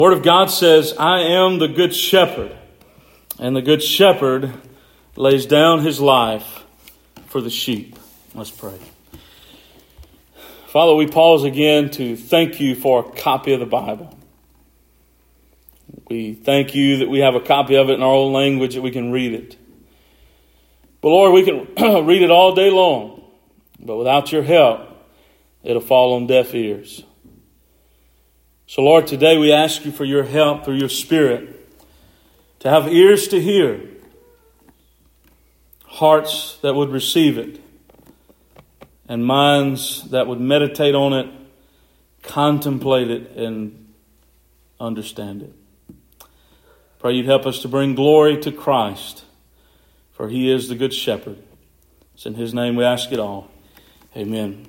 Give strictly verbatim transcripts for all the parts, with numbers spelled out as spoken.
The Word of God says, I am the good shepherd, and the good shepherd lays down his life for the sheep. Let's pray. Father, we pause again to thank you for a copy of the Bible. We thank you that we have a copy of it in our own language, that we can read it. But Lord, we can read it all day long, but without your help, it'll fall on deaf ears. So Lord, today we ask you for your help through your Spirit to have ears to hear, hearts that would receive it, and minds that would meditate on it, contemplate it, and understand it. Pray you'd help us to bring glory to Christ, for he is the good shepherd. It's in his name we ask it all. Amen.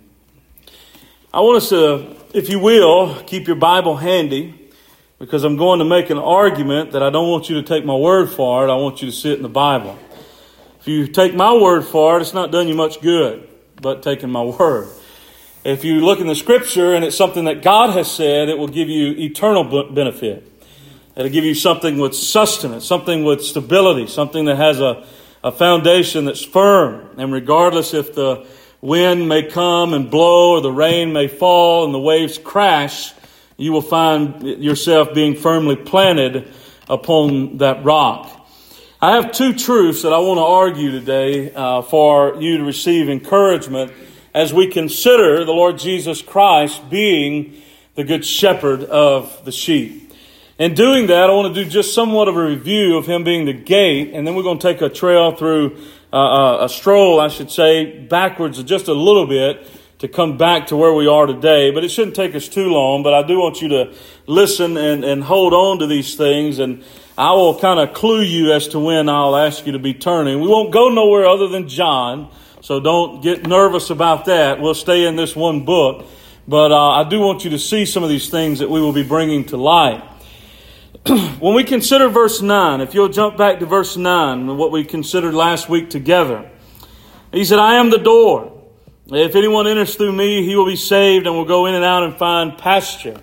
I want us to, if you will, keep your Bible handy, because I'm going to make an argument that I don't want you to take my word for it. I want you to see it in the Bible. If you take my word for it, it's not done you much good, but taking my word. If you look in the Scripture and it's something that God has said, it will give you eternal benefit. It'll give you something with sustenance, something with stability, something that has a, a foundation that's firm. And regardless if the wind may come and blow or the rain may fall and the waves crash, you will find yourself being firmly planted upon that rock. I have two truths that I want to argue today uh, for you to receive encouragement as we consider the Lord Jesus Christ being the good shepherd of the sheep. In doing that, I want to do just somewhat of a review of him being the gate, and then we're going to take a trail through Uh, a stroll, I should say, backwards just a little bit to come back to where we are today. But it shouldn't take us too long. But I do want you to listen and, and hold on to these things. And I will kind of clue you as to when I'll ask you to be turning. We won't go nowhere other than John. So don't get nervous about that. We'll stay in this one book. But uh, I do want you to see some of these things that we will be bringing to light. When we consider verse nine, if you'll jump back to verse nine, what we considered last week together. He said, I am the door. If anyone enters through me, he will be saved and will go in and out and find pasture.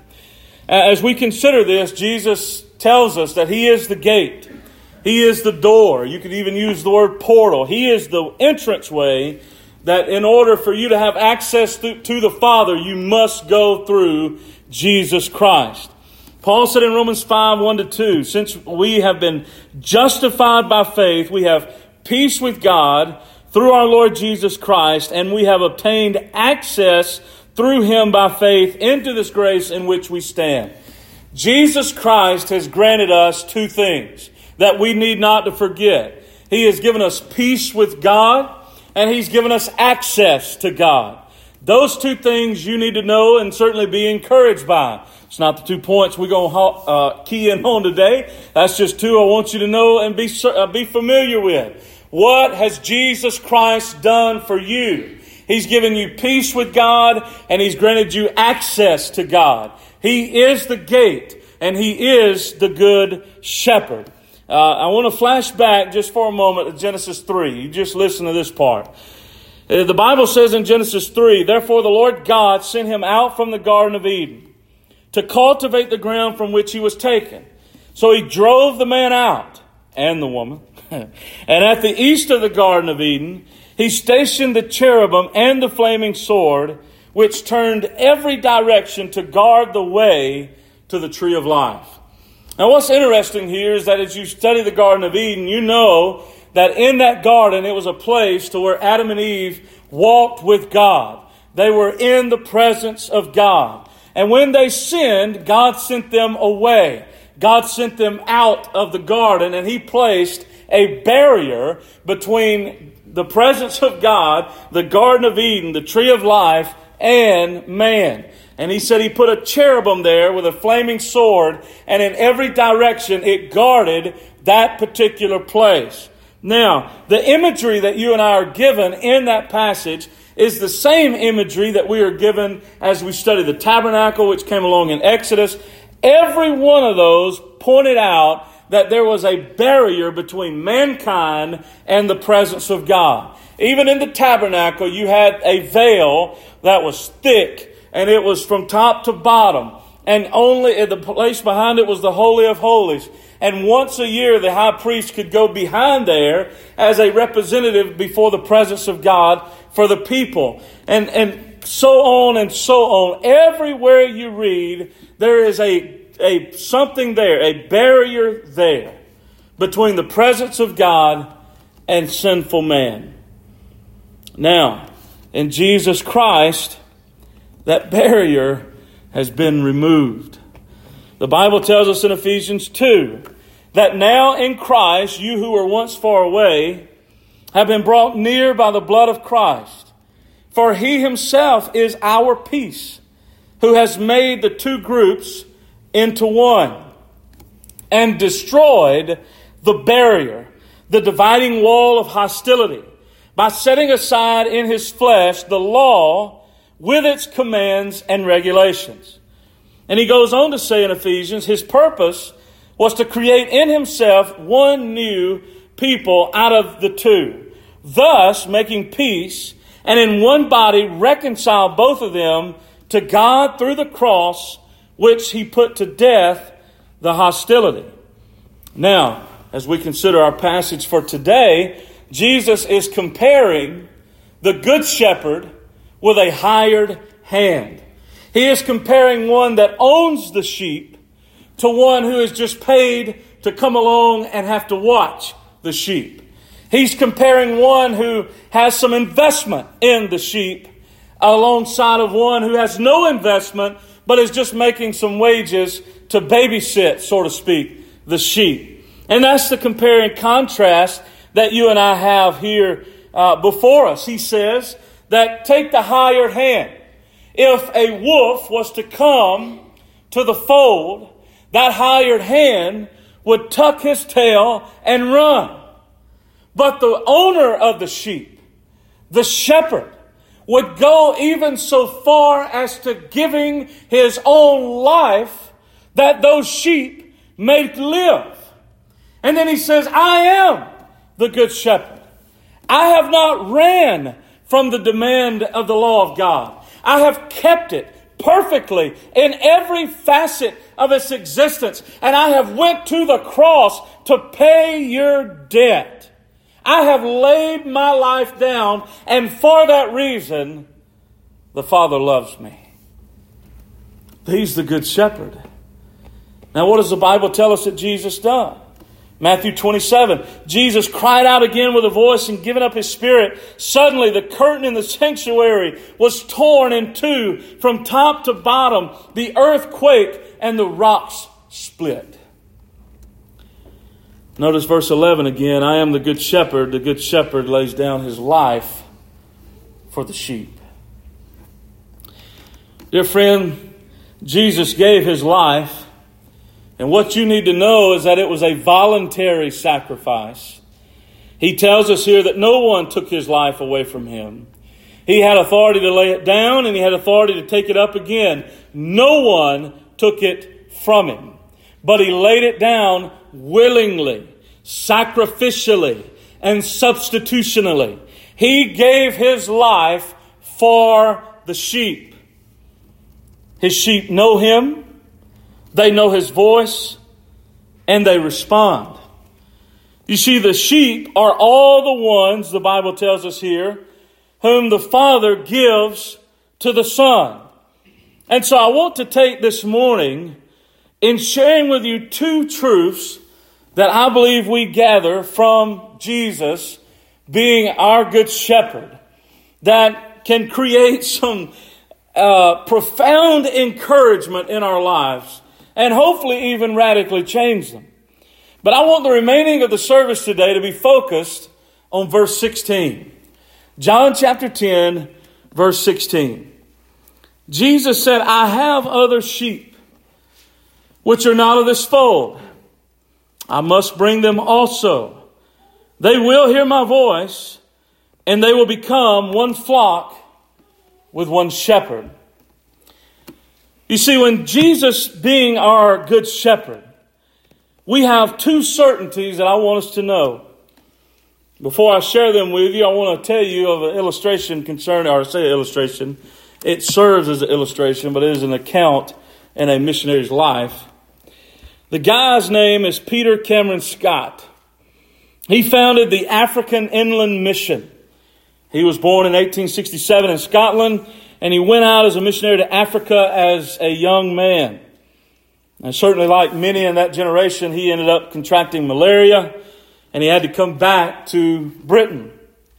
As we consider this, Jesus tells us that he is the gate. He is the door. You could even use the word portal. He is the entranceway that in order for you to have access to, to the Father, you must go through Jesus Christ. Paul said in Romans five, one to two, since we have been justified by faith, we have peace with God through our Lord Jesus Christ, and we have obtained access through him by faith into this grace in which we stand. Jesus Christ has granted us two things that we need not to forget. He has given us peace with God, and he's given us access to God. Those two things you need to know and certainly be encouraged by. It's not the two points we're going to uh, key in on today. That's just two I want you to know and be uh, be familiar with. What has Jesus Christ done for you? He's given you peace with God, and he's granted you access to God. He is the gate, and he is the good shepherd. Uh, I want to flash back just for a moment to Genesis three. You just listen to this part. The Bible says in Genesis three, therefore the Lord God sent him out from the Garden of Eden to cultivate the ground from which he was taken. So he drove the man out, and the woman. And at the east of the Garden of Eden, he stationed the cherubim and the flaming sword, which turned every direction to guard the way to the tree of life. Now what's interesting here is that as you study the Garden of Eden, you know that in that garden it was a place to where Adam and Eve walked with God. They were in the presence of God. And when they sinned, God sent them away. God sent them out of the garden, and he placed a barrier between the presence of God, the Garden of Eden, the tree of life, and man. And he said he put a cherubim there with a flaming sword, and in every direction it guarded that particular place. Now, the imagery that you and I are given in that passage is the same imagery that we are given as we study the tabernacle, which came along in Exodus. Every one of those pointed out that there was a barrier between mankind and the presence of God. Even in the tabernacle, you had a veil that was thick, and it was from top to bottom. and only the place behind it was the Holy of Holies. And once a year, the high priest could go behind there as a representative before the presence of God for the people. And, and so on and so on. Everywhere you read, there is a, a something there, a barrier there between the presence of God and sinful man. Now, in Jesus Christ, that barrier has been removed. The Bible tells us in Ephesians two that now in Christ, you who were once far away have been brought near by the blood of Christ. For he himself is our peace, who has made the two groups into one and destroyed the barrier, the dividing wall of hostility, by setting aside in his flesh the law with its commands and regulations. And he goes on to say in Ephesians, his purpose was to create in himself one new people out of the two, thus making peace, and in one body reconcile both of them to God through the cross, which he put to death the hostility. Now, as we consider our passage for today, Jesus is comparing the good shepherd with a hired hand. He is comparing one that owns the sheep to one who is just paid to come along and have to watch the sheep. He's comparing one who has some investment in the sheep alongside of one who has no investment but is just making some wages to babysit, so to speak, the sheep. And that's the comparing contrast that you and I have here uh, before us. He says that take the hired hand. If a wolf was to come to the fold, that hired hand would tuck his tail and run. But the owner of the sheep, the shepherd, would go even so far as to giving his own life that those sheep may live. And then he says, I am the good shepherd. I have not ran from the demand of the law of God. I have kept it perfectly in every facet of its existence. And I have went to the cross to pay your debt. I have laid my life down, and for that reason, the Father loves me. He's the good shepherd. Now, what does the Bible tell us that Jesus done? Matthew twenty-seven, Jesus cried out again with a voice and giving up his spirit. Suddenly the curtain in the sanctuary was torn in two from top to bottom. The earth quaked and the rocks split. Notice verse eleven again. I am the good shepherd. The good shepherd lays down his life for the sheep. Dear friend, Jesus gave his life. And what you need to know is that it was a voluntary sacrifice. He tells us here that no one took his life away from him. He had authority to lay it down and he had authority to take it up again. No one took it from him. But he laid it down willingly, sacrificially, and substitutionally. He gave his life for the sheep. His sheep know him. They know his voice, and they respond. You see, the sheep are all the ones, the Bible tells us here, whom the Father gives to the Son. And so I want to take this morning in sharing with you two truths that I believe we gather from Jesus being our good shepherd that can create some uh, profound encouragement in our lives. And hopefully even radically change them. But I want the remaining of the service today to be focused on verse sixteen. John chapter ten, verse sixteen. Jesus said, I have other sheep which are not of this fold. I must bring them also. They will hear my voice, and they will become one flock with one shepherd. You see, when Jesus being our good shepherd, we have two certainties that I want us to know. Before I share them with you, I want to tell you of an illustration concerning, or say illustration. It serves as an illustration, but it is an account in a missionary's life. The guy's name is Peter Cameron Scott. He founded the African Inland Mission. He was born in eighteen sixty-seven in Scotland, and he went out as a missionary to Africa as a young man. And certainly like many in that generation, he ended up contracting malaria, and he had to come back to Britain.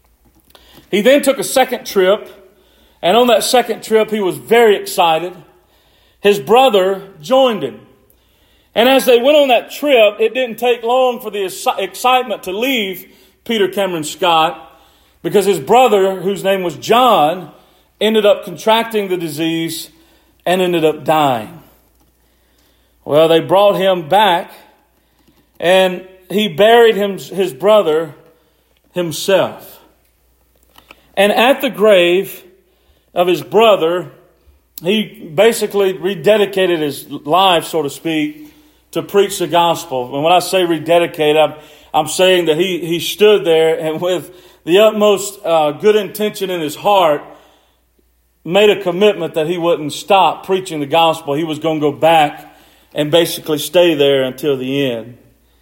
He then took a second trip, and on that second trip, he was very excited. His brother joined him. And as they went on that trip, it didn't take long for the excitement to leave Peter Cameron Scott, because his brother, whose name was John, ended up contracting the disease and ended up dying. Well, they brought him back, and he buried him, his brother himself. And at the grave of his brother, he basically rededicated his life, so to speak, to preach the gospel. And when I say rededicate, I'm, I'm saying that he, he stood there and with the utmost uh, good intention in his heart, made a commitment that he wouldn't stop preaching the gospel. He was going to go back and basically stay there until the end.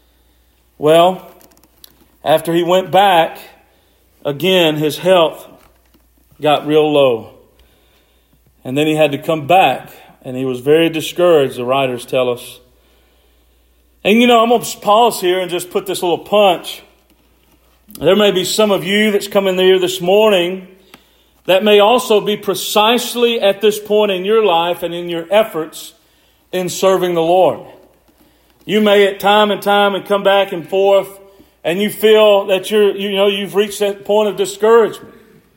Well, after he went back, again, his health got real low. And then he had to come back, and he was very discouraged, the writers tell us. And, you know, I'm going to pause here and just put this little punch. There may be some of you that's coming here this morning that may also be precisely at this point in your life and in your efforts in serving the Lord. You may at time and time and come back and forth, and you feel that you're, you know, you've reached that point of discouragement.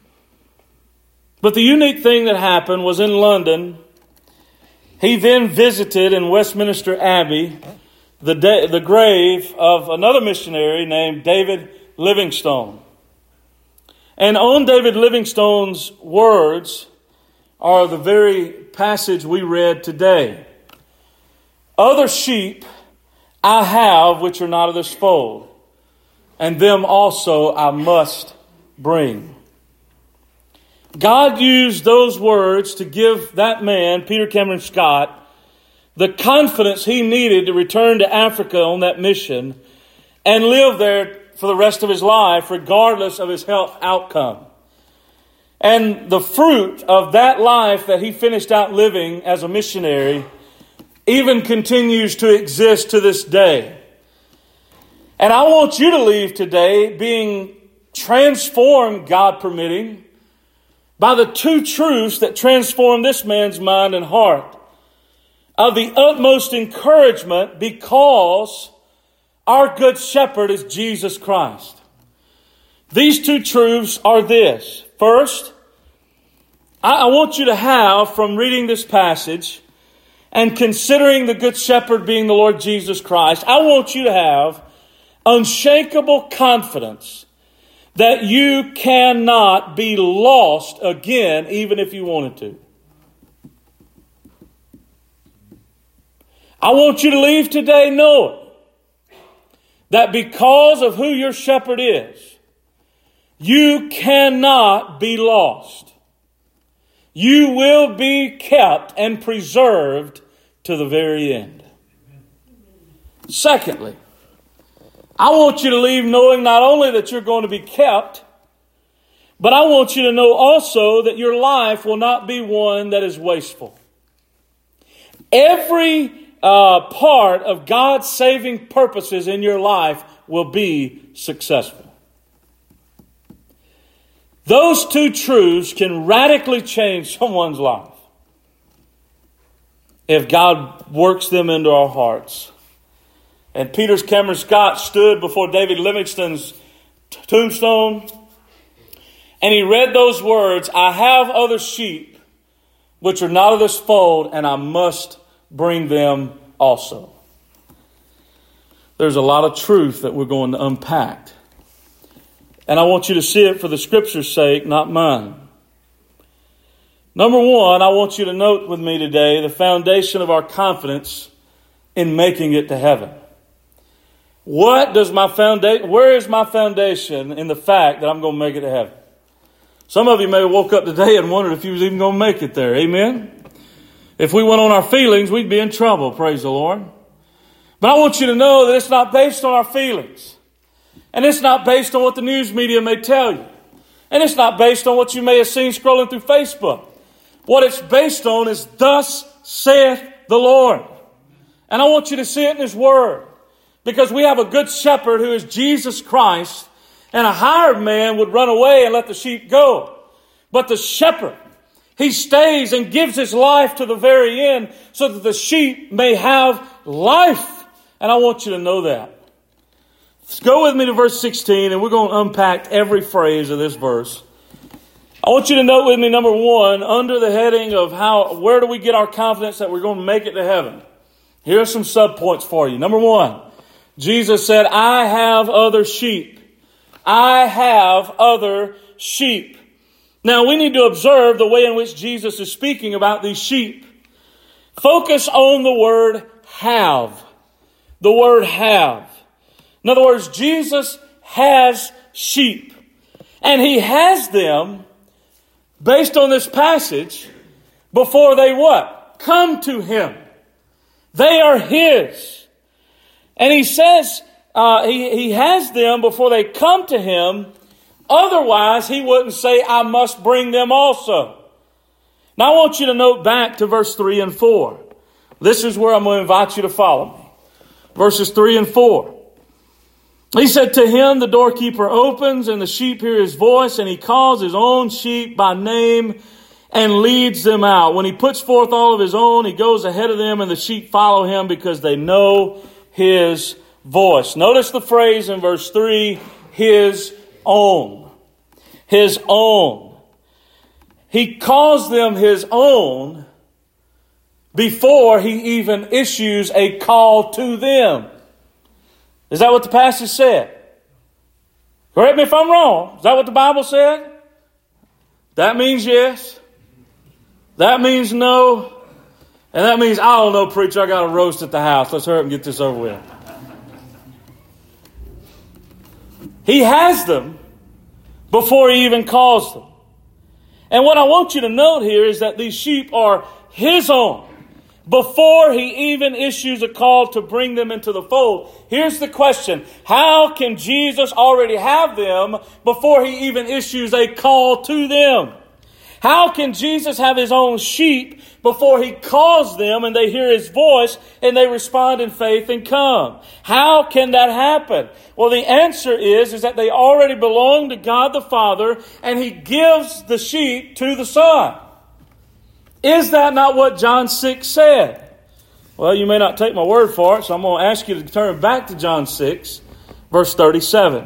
But the unique thing that happened was in London, he then visited in Westminster Abbey the da- the grave of another missionary named David Livingstone. And on David Livingstone's words are the very passage we read today. Other sheep I have which are not of this fold, and them also I must bring. God used those words to give that man, Peter Cameron Scott, the confidence he needed to return to Africa on that mission and live there for the rest of his life, regardless of his health outcome. And the fruit of that life that he finished out living as a missionary even continues to exist to this day. And I want you to leave today being transformed, God permitting, by the two truths that transform this man's mind and heart, of the utmost encouragement, because our good shepherd is Jesus Christ. These two truths are this. First, I want you to have, from reading this passage and considering the good shepherd being the Lord Jesus Christ, I want you to have unshakable confidence that you cannot be lost again, even if you wanted to. I want you to leave today knowing that because of who your shepherd is, you cannot be lost. You will be kept and preserved to the very end. Secondly, I want you to leave knowing not only that you're going to be kept, but I want you to know also that your life will not be one that is wasteful. Every uh, part of God's saving purposes in your life will be successful. Those two truths can radically change someone's life if God works them into our hearts. And Peter Cameron Scott stood before David Livingstone's tombstone, and he read those words, I have other sheep which are not of this fold, and I must bring them also. There's a lot of truth that we're going to unpack. And I want you to see it for the Scripture's sake, not mine. Number one, I want you to note with me today the foundation of our confidence in making it to heaven. What does my foundation, where is my foundation in the fact that I'm going to make it to heaven? Some of you may have woke up today and wondered if you was even going to make it there. Amen? If we went on our feelings, we'd be in trouble, praise the Lord. But I want you to know that it's not based on our feelings. And it's not based on what the news media may tell you. And it's not based on what you may have seen scrolling through Facebook. What it's based on is, thus saith the Lord. And I want you to see it in His Word. Because we have a good shepherd who is Jesus Christ. And a hired man would run away and let the sheep go. But the shepherd, He stays and gives His life to the very end so that the sheep may have life. And I want you to know that. Let's go with me to verse sixteen, and we're going to unpack every phrase of this verse. I want you to note with me, number one, under the heading of how, where do we get our confidence that we're going to make it to heaven? Here are some subpoints for you. Number one, Jesus said, I have other sheep. I have other sheep. Now, we need to observe the way in which Jesus is speaking about these sheep. Focus on the word have. The word have. In other words, Jesus has sheep. And He has them, based on this passage, before they what? Come to Him. They are His. And He says uh, he, he has them before they come to Him. Otherwise, He wouldn't say, I must bring them also. Now I want you to note back to verse three and four. This is where I'm going to invite you to follow me. Verses three and four. He said, to him the doorkeeper opens, and the sheep hear his voice, and he calls his own sheep by name and leads them out. When he puts forth all of his own, he goes ahead of them, and the sheep follow him because they know his voice. Notice the phrase in verse three, his own. His own. He calls them his own before he even issues a call to them. Is that what the passage said? Correct me if I'm wrong. Is that what the Bible said? That means yes. That means no. And that means, I don't know, preacher, I got a roast at the house. Let's hurry up and get this over with. He has them before he even calls them. And what I want you to note here is that these sheep are his own before he even issues a call to bring them into the fold. Here's the question. How can Jesus already have them before he even issues a call to them? How can Jesus have his own sheep before he calls them and they hear his voice and they respond in faith and come? How can that happen? Well, the answer is, is that they already belong to God the Father, and he gives the sheep to the Son. Is that not what John six said? Well, you may not take my word for it, so I'm going to ask you to turn back to John six, verse thirty-seven.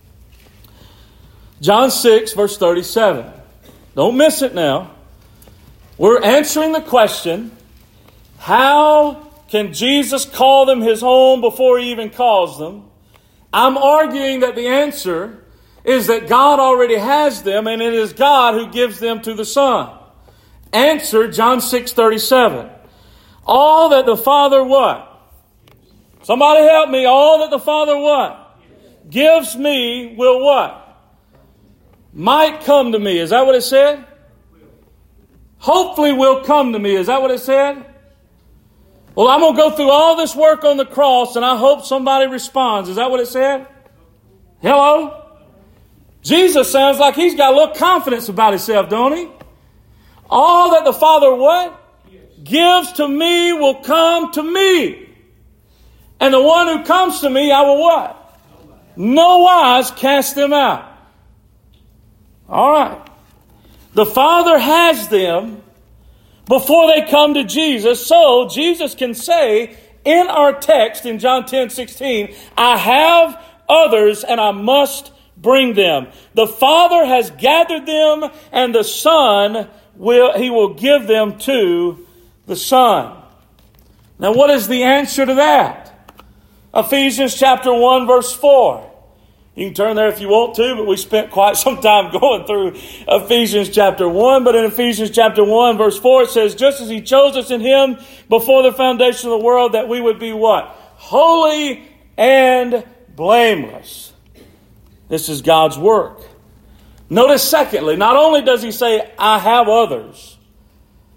John six, verse thirty-seven. Don't miss it now. We're answering the question, how can Jesus call them his own before he even calls them? I'm arguing that the answer is that God already has them, and it is God who gives them to the Son. Answer, John six thirty-seven. All that the Father what? Somebody help me. All that the Father what? Gives me will what? Might come to me. Is that what it said? Hopefully will come to me. Is that what it said? Well, I'm going to go through all this work on the cross and I hope somebody responds. Is that what it said? Hello? Jesus sounds like he's got a little confidence about himself, don't he? All that the Father what? Gives to me will come to me. And the one who comes to me, I will what? No wise cast them out. All right. The Father has them before they come to Jesus. So Jesus can say in our text in John ten sixteen, I have others and I must bring them. The Father has gathered them, and the Son will, he will give them to the Son. Now what is the answer to that? Ephesians chapter one verse four. You can turn there if you want to, but we spent quite some time going through Ephesians chapter one. But in Ephesians chapter one, verse four, it says, just as he chose us in him before the foundation of the world, that we would be what? Holy and blameless. This is God's work. Notice secondly, not only does he say, I have others,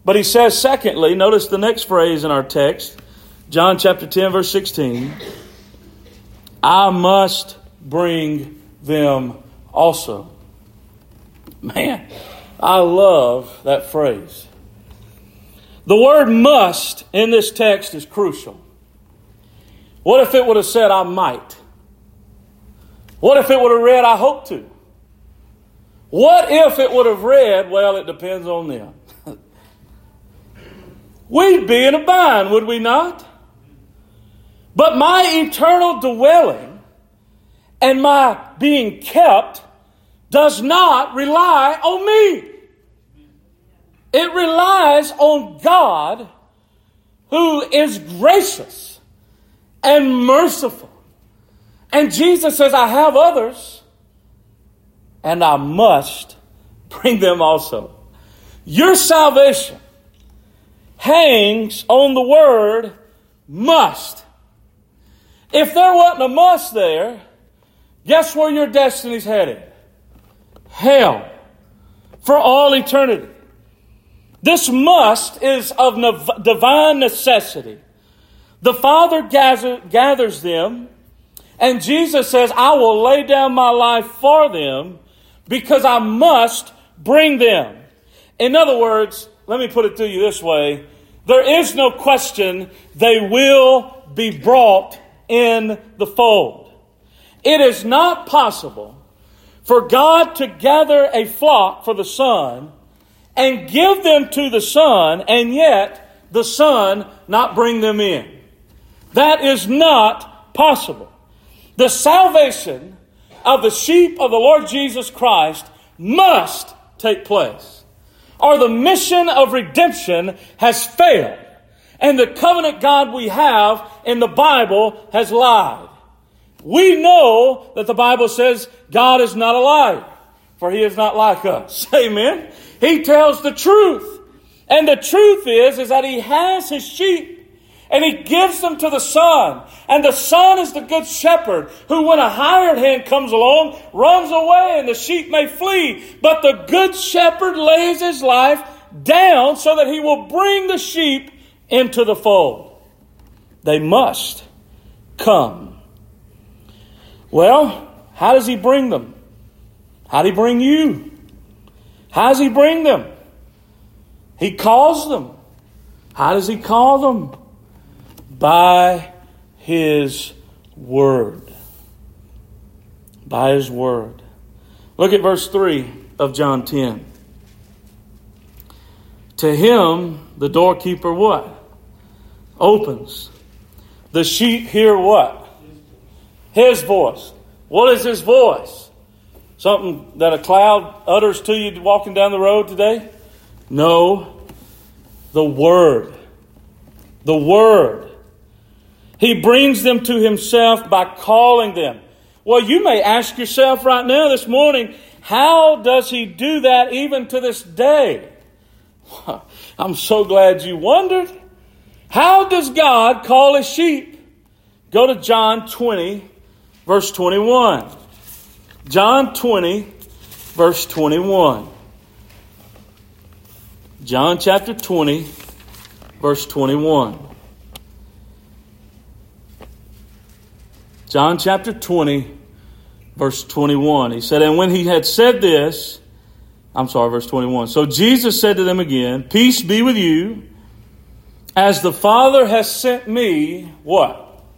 But he says, secondly, notice the next phrase in our text, John chapter ten, verse sixteen, I must bring them also. Man, I love that phrase. The word must in this text is crucial. What if it would have said, I might? What if it would have read, I hope to? What if it would have read, well, it depends on them? We'd be in a bind, would we not? But my eternal dwelling and my being kept does not rely on me. It relies on God, who is gracious and merciful. And Jesus says, I have others, and I must bring them also. Your salvation hangs on the word must. If there wasn't a must there, guess where your destiny's headed? Hell. For all eternity. This must is of divine necessity. The Father gather, gathers them, and Jesus says, I will lay down my life for them because I must bring them. In other words, let me put it to you this way. There is no question they will be brought in the fold. It is not possible for God to gather a flock for the Son and give them to the Son, and yet the Son not bring them in. That is not possible. The salvation of the sheep of the Lord Jesus Christ must take place, or the mission of redemption has failed, and the covenant God we have in the Bible has lied. We know that the Bible says God is not a liar, for He is not like us. Amen. He tells the truth. And the truth is, is that He has His sheep. And He gives them to the Son. And the Son is the good shepherd who, when a hired hand comes along, runs away and the sheep may flee. But the good shepherd lays His life down so that He will bring the sheep into the fold. They must come. Well, how does He bring them? How does He bring you? How does He bring them? He calls them. How does He call them? By His Word. By His Word. Look at verse three of John ten. To Him, the doorkeeper what? Opens. The sheep hear what? His voice. What is His voice? Something that a cloud utters to you walking down the road today? No. The Word. The Word. He brings them to Himself by calling them. Well, you may ask yourself right now this morning, how does He do that even to this day? I'm so glad you wondered. How does God call His sheep? Go to John twenty, verse twenty-one. John twenty, verse twenty-one. John chapter twenty, verse twenty-one. John chapter twenty, verse twenty-one. He said, and when He had said this, I'm sorry, verse twenty-one. So Jesus said to them again, peace be with you. As the Father has sent me, what?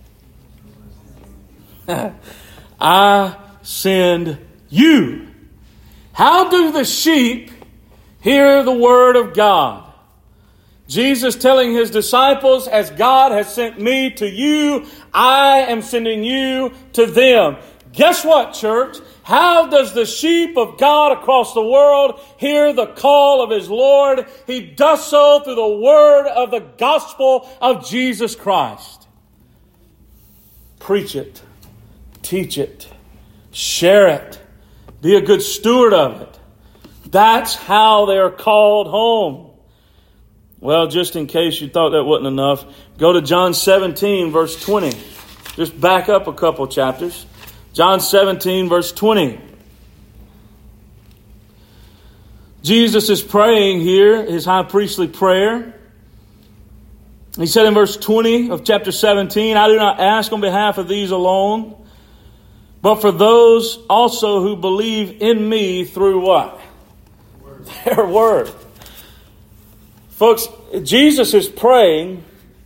I send you. How do the sheep hear the word of God? Jesus telling His disciples, as God has sent me to you, I am sending you to them. Guess what, church? How does the sheep of God across the world hear the call of His Lord? He does so through the word of the gospel of Jesus Christ. Preach it. Teach it. Share it. Be a good steward of it. That's how they're called home. Well, just in case you thought that wasn't enough, go to John seventeen, verse twenty. Just back up a couple chapters. John seventeen, verse twenty. Jesus is praying here, his high priestly prayer. He said in verse twenty of chapter seventeen, I do not ask on behalf of these alone, but for those also who believe in me through what? Word. Their word. Folks, Jesus is praying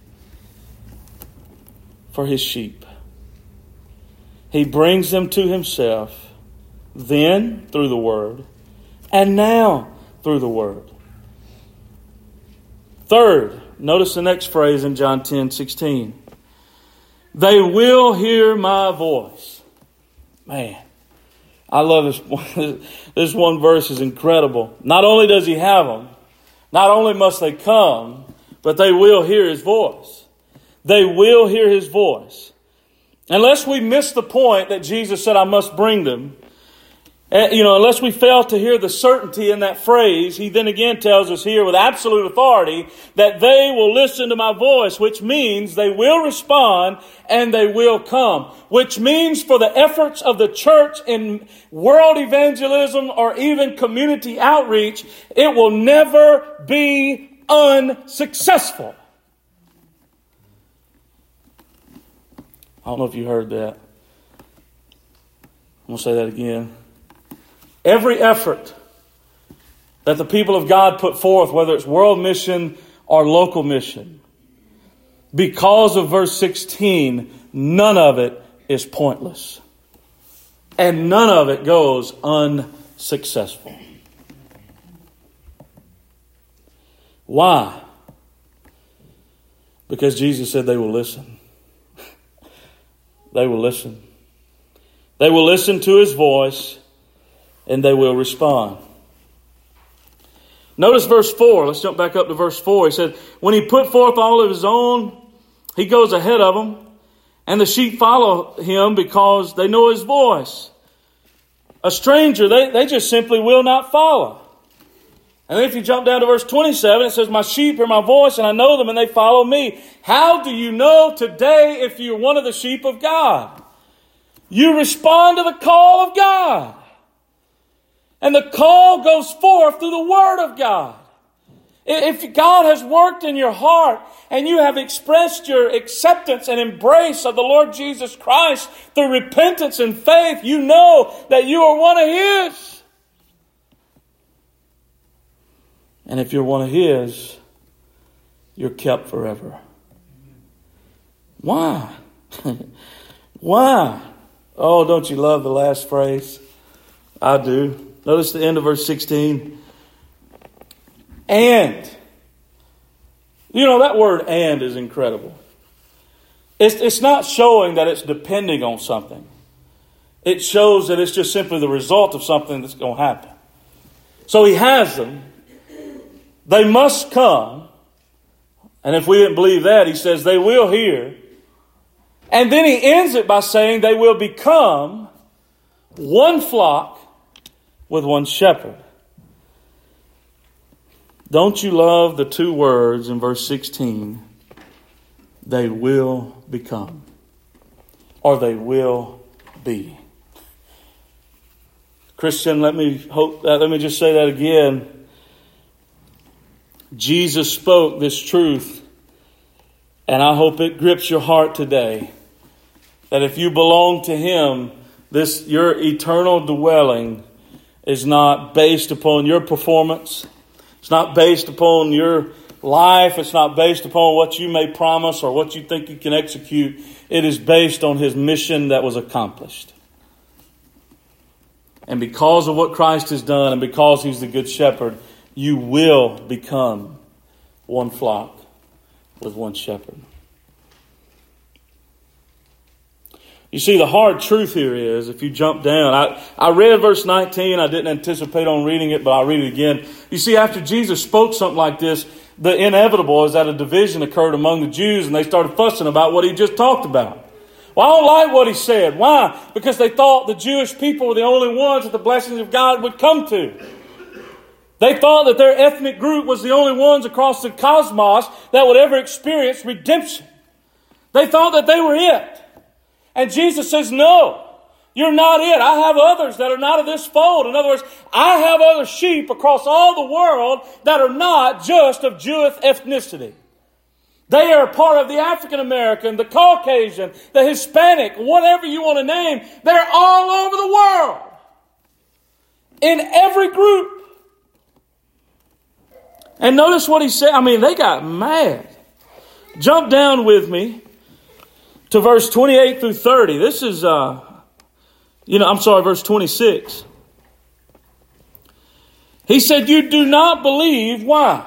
for his sheep. He brings them to himself, then through the word, and now through the word. Third, notice the next phrase in John ten sixteen. They will hear my voice. Man, I love this one. This one verse is incredible. Not only does he have them, not only must they come, but they will hear his voice. They will hear his voice. Unless we miss the point that Jesus said, I must bring them, you know, unless we fail to hear the certainty in that phrase, he then again tells us here with absolute authority that they will listen to my voice, which means they will respond and they will come. Which means for the efforts of the church in world evangelism or even community outreach, it will never be unsuccessful. I don't know if you heard that. I'm going to say that again. Every effort that the people of God put forth, whether it's world mission or local mission, because of verse sixteen, none of it is pointless. And none of it goes unsuccessful. Why? Because Jesus said they will listen. They will listen. They will listen to his voice. And they will respond. Notice verse four. Let's jump back up to verse four. He said, when he put forth all of his own, he goes ahead of them. And the sheep follow him because they know his voice. A stranger, they, they just simply will not follow. And then if you jump down to verse twenty-seven, it says, my sheep hear my voice and I know them and they follow me. How do you know today if you're one of the sheep of God? You respond to the call of God. And the call goes forth through the Word of God. If God has worked in your heart and you have expressed your acceptance and embrace of the Lord Jesus Christ through repentance and faith, you know that you are one of His. And if you're one of His, you're kept forever. Why? Why? Oh, don't you love the last phrase? I do. Notice the end of verse sixteen. And. You know, that word and is incredible. It's, it's not showing that it's depending on something. It shows that it's just simply the result of something that's going to happen. So he has them. They must come. And if we didn't believe that, he says they will hear. And then he ends it by saying they will become one flock with one shepherd. Don't you love the two words in verse sixteen? They will become. Or they will be. Christian, let me hope that, let me just say that again. Jesus spoke this truth, and I hope it grips your heart today. That if you belong to Him, this your eternal dwelling is not based upon your performance. It's not based upon your life. It's not based upon what you may promise or what you think you can execute. It is based on His mission that was accomplished. And because of what Christ has done and because He's the Good Shepherd, you will become one flock with one shepherd. You see, the hard truth here is, if you jump down, I, I read verse nineteen. I didn't anticipate on reading it, but I'll read it again. You see, after Jesus spoke something like this, the inevitable is that a division occurred among the Jews, and they started fussing about what he just talked about. Well, I don't like what he said. Why? Because they thought the Jewish people were the only ones that the blessings of God would come to. They thought that their ethnic group was the only ones across the cosmos that would ever experience redemption. They thought that they were it. And Jesus says, no, You're not it. I have others that are not of this fold. In other words, I have other sheep across all the world that are not just of Jewish ethnicity. They are part of the African American, the Caucasian, the Hispanic, whatever you want to name. They're all over the world. In every group. And notice what he said. I mean, they got mad. Jump down with me to verse twenty-eight through thirty. This is, uh, you know, I'm sorry, verse twenty-six. He said, you do not believe. Why?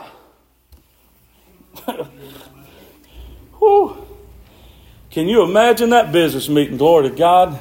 Whew. Can you imagine that business meeting? Glory to God.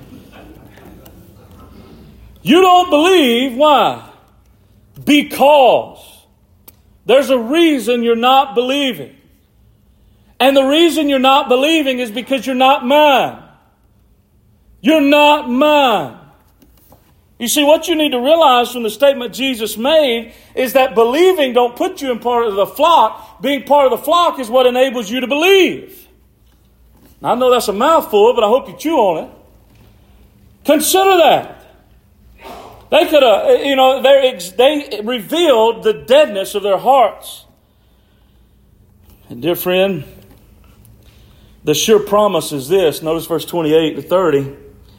You don't believe. Why? Because there's a reason you're not believing. And the reason you're not believing is because you're not mine. You're not mine. You see, what you need to realize from the statement Jesus made is that believing don't put you in part of the flock. Being part of the flock is what enables you to believe. Now, I know that's a mouthful, but I hope you chew on it. Consider that. They could have, you know, they revealed the deadness of their hearts. And dear friend, the sure promise is this. Notice verse twenty-eight to thirty.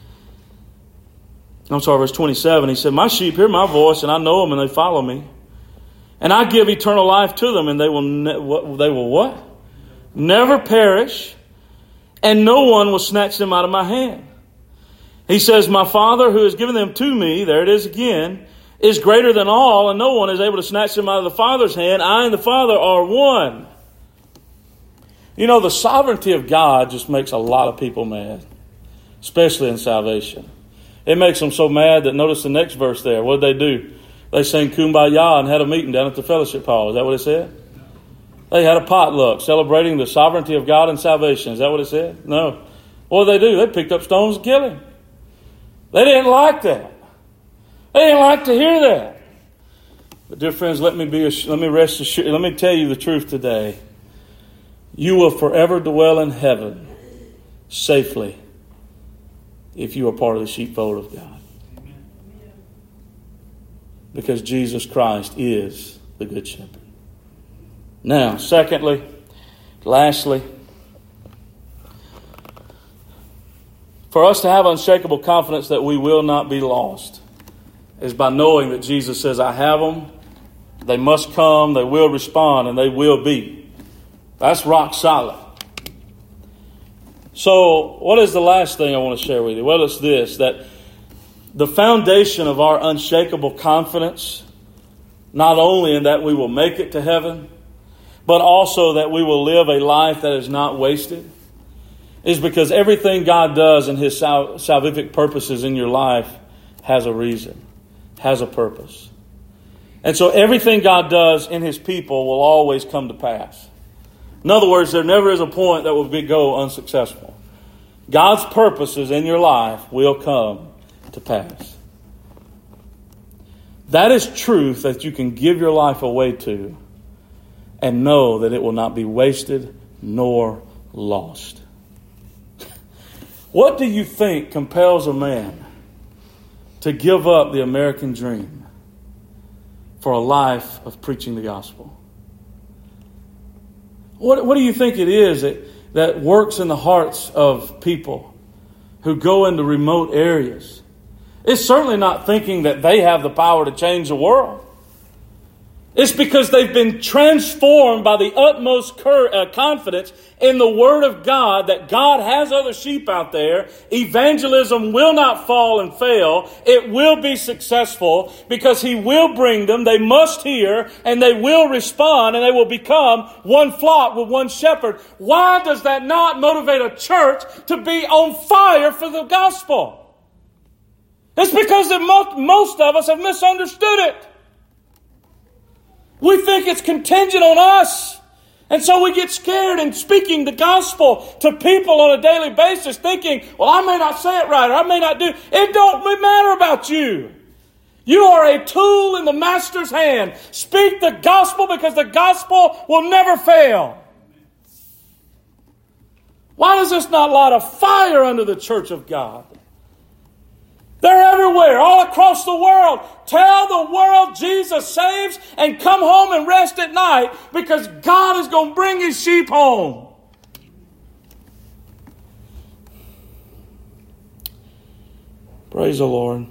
I'm sorry, verse twenty-seven. He said, my sheep hear my voice, and I know them, and they follow me. And I give eternal life to them, and they will, ne- what, they will what? Never perish, and no one will snatch them out of my hand. He says, my Father who has given them to me, there it is again, is greater than all, and no one is able to snatch them out of the Father's hand. I and the Father are one. You know, the sovereignty of God just makes a lot of people mad, especially in salvation. It makes them so mad that notice the next verse there. What did they do? They sang Kumbaya and had a meeting down at the fellowship hall. Is that what it said? They had a potluck celebrating the sovereignty of God and salvation. Is that what it said? No. What did they do? They picked up stones and killed him. They didn't like that. They didn't like to hear that. But dear friends, let me be let me rest assured. Let me tell you the truth today. You will forever dwell in heaven safely if you are part of the sheepfold of God. Because Jesus Christ is the Good Shepherd. Now, secondly, lastly, for us to have unshakable confidence that we will not be lost is by knowing that Jesus says, I have them, they must come, they will respond, and they will be. That's rock solid. So, what is the last thing I want to share with you? Well, it's this, that the foundation of our unshakable confidence, not only in that we will make it to heaven, but also that we will live a life that is not wasted, is because everything God does in His sal- salvific purposes in your life has a reason, has a purpose. And so everything God does in His people will always come to pass. In other words, there never is a point that will be go unsuccessful. God's purposes in your life will come to pass. That is truth that you can give your life away to and know that it will not be wasted nor lost. What do you think compels a man to give up the American dream for a life of preaching the gospel? What, what do you think it is that, that works in the hearts of people who go into remote areas? It's certainly not thinking that they have the power to change the world. It's because they've been transformed by the utmost cur- uh, confidence in the Word of God that God has other sheep out there. Evangelism will not fall and fail. It will be successful because He will bring them. They must hear and they will respond and they will become one flock with one shepherd. Why does that not motivate a church to be on fire for the gospel? It's because that most, most of us have misunderstood it. We think it's contingent on us. And so we get scared in speaking the gospel to people on a daily basis thinking, well, I may not say it right or I may not do. It don't matter about you. You are a tool in the Master's hand. Speak the gospel because the gospel will never fail. Why does this not light a fire under the church of God? They're everywhere, all across the world. Tell the world Jesus saves and come home and rest at night because God is going to bring His sheep home. Praise the Lord.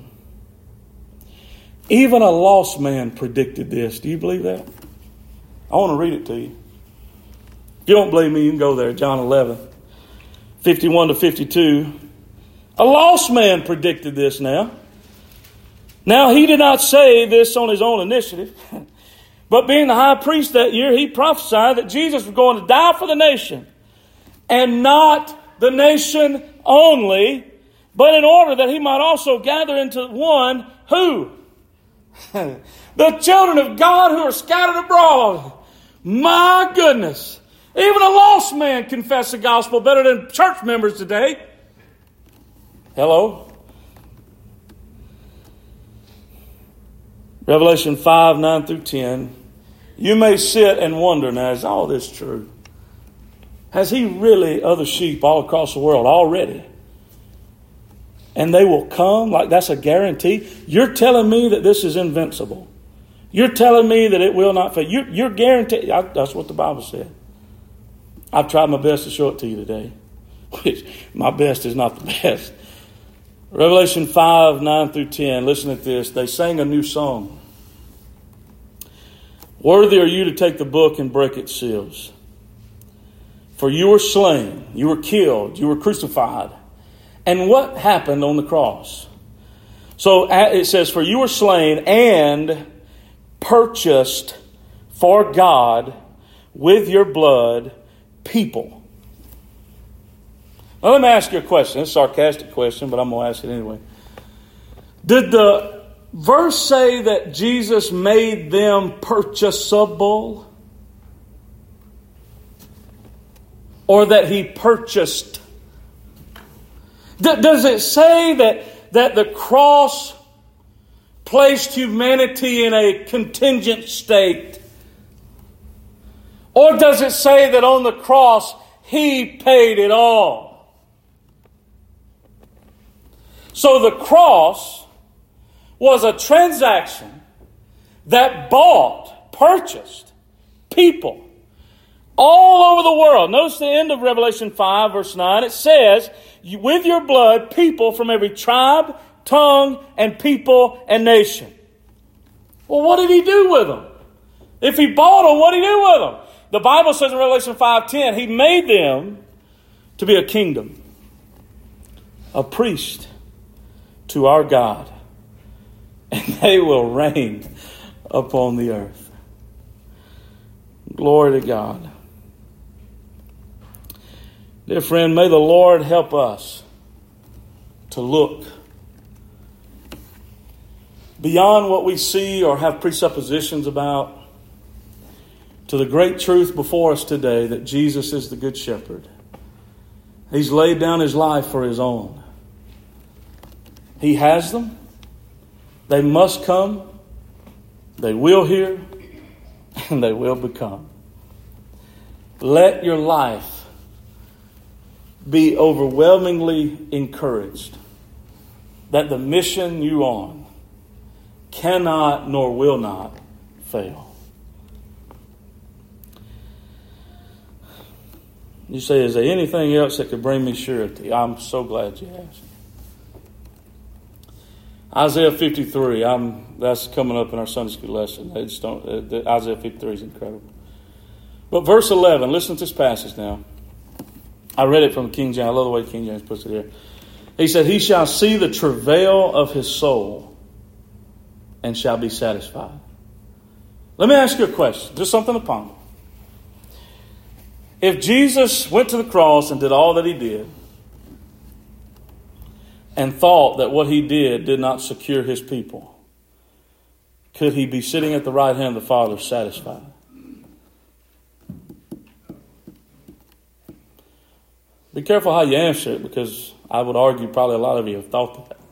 Even a lost man predicted this. Do you believe that? I want to read it to you. If you don't believe me, you can go there. John eleven, fifty-one to fifty-two. A lost man predicted this now. Now he did not say this on his own initiative. But being the high priest that year, he prophesied that Jesus was going to die for the nation. And not the nation only, but in order that he might also gather into one who? The children of God who are scattered abroad. My goodness. Even a lost man confess the gospel better than church members today. Hello? Revelation five, nine through ten. You may sit and wonder, now, is all this true? Has He really other sheep all across the world already? And they will come, like that's a guarantee. You're telling me that this is invincible. You're telling me that it will not fail. You're, you're guaranteed. I, that's what the Bible said. I've tried my best to show it to you today. Which my best is not the best. Revelation five, nine through ten. Listen to this. They sang a new song. Worthy are you to take the book and break its seals. For you were slain, you were killed, you were crucified. And what happened on the cross? So it says, for you were slain and purchased for God with your blood people. Now let me ask you a question. It's a sarcastic question, but I'm going to ask it anyway. Did the verse say that Jesus made them purchasable? Or that He purchased? D- does it say that, that the cross placed humanity in a contingent state? Or does it say that on the cross He paid it all? So the cross was a transaction that bought, purchased people all over the world. Notice the end of Revelation five, verse nine. It says, with your blood, people from every tribe, tongue, and people and nation. Well, what did He do with them? If He bought them, what did He do with them? The Bible says in Revelation five ten, He made them to be a kingdom, a priest to our God, and they will reign upon the earth. Glory to God. Dear friend, may the Lord help us to look beyond what we see or have presuppositions about to the great truth before us today that Jesus is the Good Shepherd. He's laid down His life for His own. He has them. They must come. They will hear. And they will become. Let your life be overwhelmingly encouraged that the mission you're on cannot nor will not fail. You say, is there anything else that could bring me surety? I'm so glad you asked. Isaiah fifty-three, I'm, that's coming up in our Sunday school lesson. They just don't, uh, Isaiah fifty-three is incredible. But verse eleven, listen to this passage now. I read it from King James. I love the way King James puts it here. He said, He shall see the travail of His soul and shall be satisfied. Let me ask you a question, just something to ponder. If Jesus went to the cross and did all that He did, and thought that what He did did not secure His people, could He be sitting at the right hand of the Father satisfied? Be careful how you answer it, because I would argue probably a lot of you have thought that.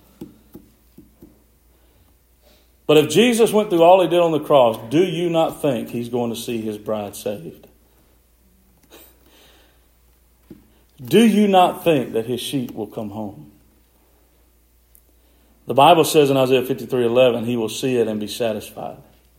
But if Jesus went through all He did on the cross, do you not think He's going to see His bride saved? Do you not think that His sheep will come home? The Bible says in Isaiah fifty-three eleven, he will see it and be satisfied.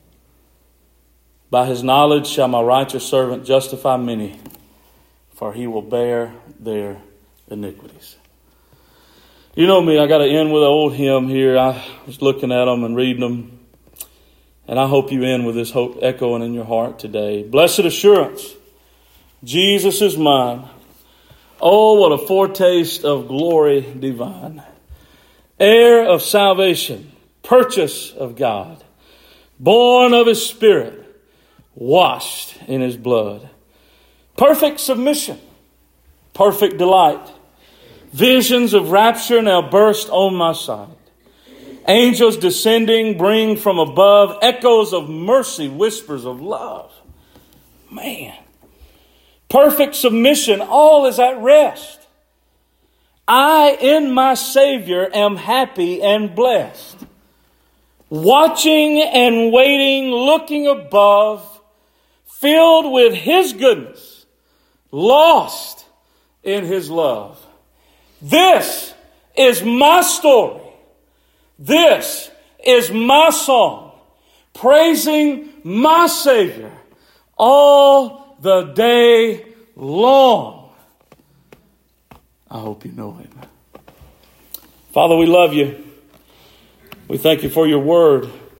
By his knowledge shall my righteous servant justify many, for he will bear their iniquities. You know me, I got to end with an old hymn here. I was looking at them and reading them. And I hope you end with this hope echoing in your heart today. Blessed assurance, Jesus is mine. Oh, what a foretaste of glory divine. Heir of salvation, purchase of God, born of his Spirit, washed in his blood. Perfect submission, perfect delight. Visions of rapture now burst on my sight. Angels descending bring from above echoes of mercy, whispers of love. Man, perfect submission, all is at rest. I in my Savior am happy and blessed. Watching and waiting, looking above, filled with his goodness, lost in his love. This is my story. This is my song, praising my Savior all the day long. I hope you know him. Father, we love you. We thank you for your word.